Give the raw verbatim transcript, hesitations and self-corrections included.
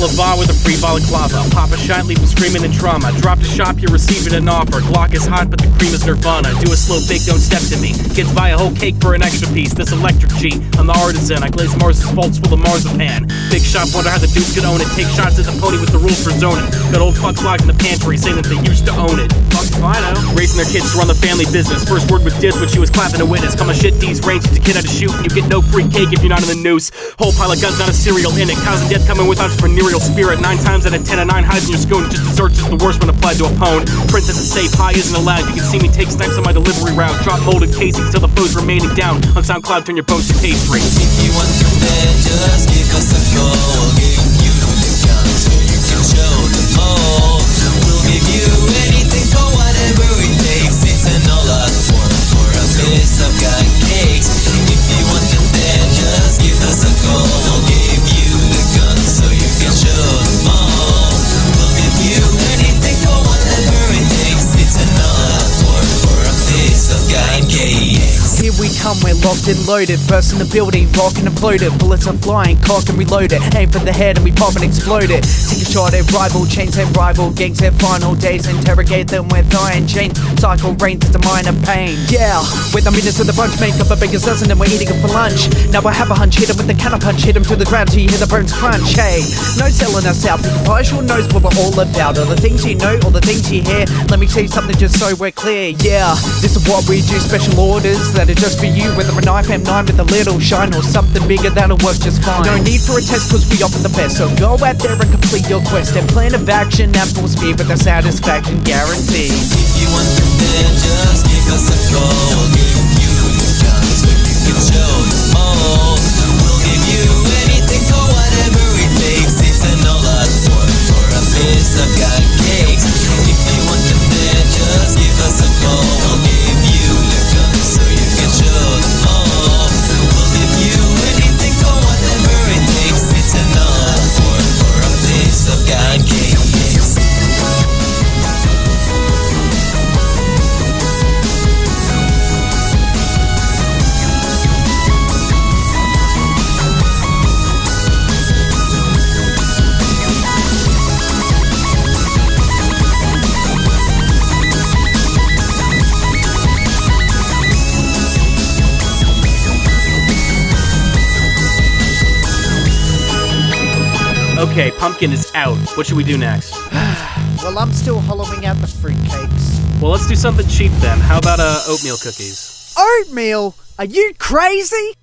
Baklava with a free balaclava. Pop a shot, leave him screaming in trauma. Drop to shop, you're receiving an offer. Glock is hot, but the cream is Nirvana. Do a slow bake, don't step to me. Kids buy a whole cake for an extra piece. This electric G, I'm the artisan. I glaze Mars's faults full of marzipan. Big shop, wonder how the dudes could own it. Take shots at the pony with the rules for zoning. Got old fucks locked in the pantry, saying that they used to own it. Fuck if I know. Raising their kids to run the family business. First word was diss when she was clapping a witness. Come on shit, these range, teach a kid how to shoot. You get no free cake if you're not in the noose. Whole pile of guns, not a cereal in it. Cows and death coming with entrepreneurial spirit. Nine times out of ten, a nine hides in your spoon. Just dessert's just the worst when applied to a pwn. Princess is safe, high isn't allowed. You can see me take snipes on my delivery route. Drop molded casings till the foes remaining down. On SoundCloud, turn your post to pastry. If you want them there, just give us a call. We'll give you the guns so you can show them all. We'll give you anything for whatever it takes. It's an all-out form for a piece of gun cakes. If you want them there, just give us a call. We'll give you the guns so you can show them all. We'll give you anything for whatever it takes. It's an all-out form for a piece of gun cakes. Here we come, we're locked and loaded. Burst in the building, rockin' and imploded. Bullets are flying, cock and reload it. Aim for the head and we pop and explode it. Take a shot at rival, chains and rival. Gangs their final days, interrogate them with iron chains. Cycle reigns to minor pain. Yeah, with the minutes of the bunch, make up a bigger dozen and we're eating it for lunch. Now I have a hunch, hit him with the cannon punch. Hit him to the ground till you hear the bones crunch. Hey, no selling us out, people probably sure knows what we're all about. All the things you know, all the things you hear. Let me say something just so we're clear. Yeah, this is what we do, special orders that are just for you. Whether a knife M nine with a little shine or something bigger, that'll work just fine. No need for a test cause we offer the best. So go out there and complete your quest and plan of action and full speed with the satisfaction guaranteed. If you want them there, just give us a call. We'll give you the guns so you can show them all. We'll give you anything for whatever it takes. It's an all-out form for a piece of gun cakes. If you want them there, just give us a call. We'll give you the guns so you can show them all. We'll give you anything for whatever it takes. It's an all-out form for a piece of gun cakes. Okay, Pumpkin is out. What should we do next? Well, I'm still hollowing out the fruitcakes. Well, let's do something cheap then. How about uh, oatmeal cookies? Oatmeal? Are you crazy?